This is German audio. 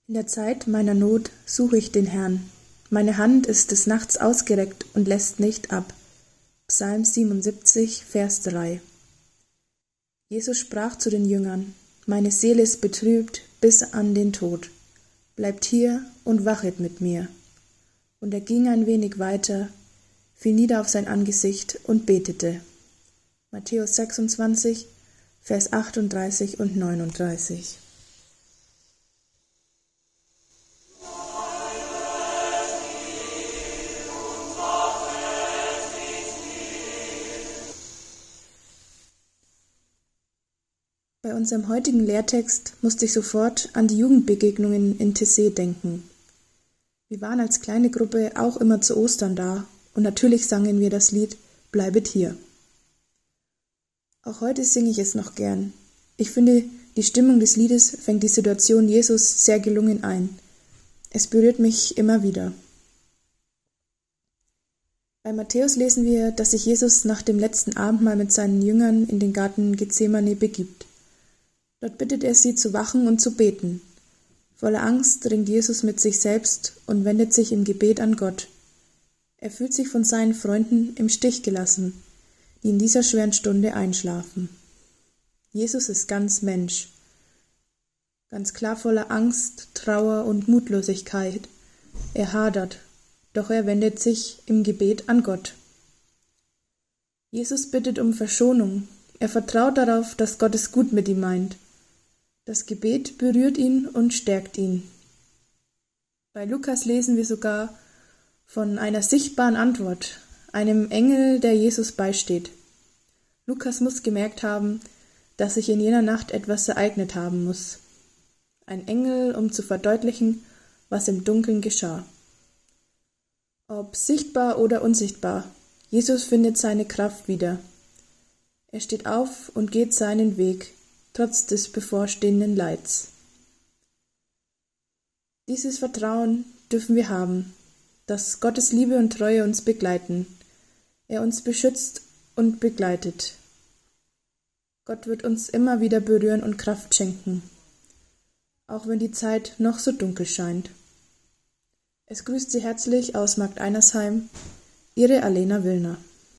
In der Zeit meiner Not suche ich den Herrn. Meine Hand ist des Nachts ausgereckt und lässt nicht ab. Psalm 77, Vers 3. Jesus sprach zu den Jüngern: Meine Seele ist betrübt bis an den Tod. Bleibt hier und wachet mit mir. Und er ging ein wenig weiter, fiel nieder auf sein Angesicht und betete. Matthäus 26, Vers 38 und 39. Bei unserem heutigen Lehrtext musste ich sofort an die Jugendbegegnungen in Tessé denken. Wir waren als kleine Gruppe auch immer zu Ostern da und natürlich sangen wir das Lied »Bleibet hier«. Auch heute singe ich es noch gern. Ich finde, die Stimmung des Liedes fängt die Situation Jesus sehr gelungen ein. Es berührt mich immer wieder. Bei Matthäus lesen wir, dass sich Jesus nach dem letzten Abendmahl mit seinen Jüngern in den Garten Gethsemane begibt. Dort bittet er sie zu wachen und zu beten. Voller Angst ringt Jesus mit sich selbst und wendet sich im Gebet an Gott. Er fühlt sich von seinen Freunden im Stich gelassen, die in dieser schweren Stunde einschlafen. Jesus ist ganz Mensch, ganz klar voller Angst, Trauer und Mutlosigkeit. Er hadert, doch er wendet sich im Gebet an Gott. Jesus bittet um Verschonung. Er vertraut darauf, dass Gott es gut mit ihm meint. Das Gebet berührt ihn und stärkt ihn. Bei Lukas lesen wir sogar von einer sichtbaren Antwort, einem Engel, der Jesus beisteht. Lukas muss gemerkt haben, dass sich in jener Nacht etwas ereignet haben muss. Ein Engel, um zu verdeutlichen, was im Dunkeln geschah. Ob sichtbar oder unsichtbar, Jesus findet seine Kraft wieder. Er steht auf und geht seinen Weg, trotz des bevorstehenden Leids. Dieses Vertrauen dürfen wir haben, dass Gottes Liebe und Treue uns begleiten. Er uns beschützt und begleitet. Gott wird uns immer wieder berühren und Kraft schenken, auch wenn die Zeit noch so dunkel scheint. Es grüßt Sie herzlich aus Markt Einersheim, Ihre Alena Willner.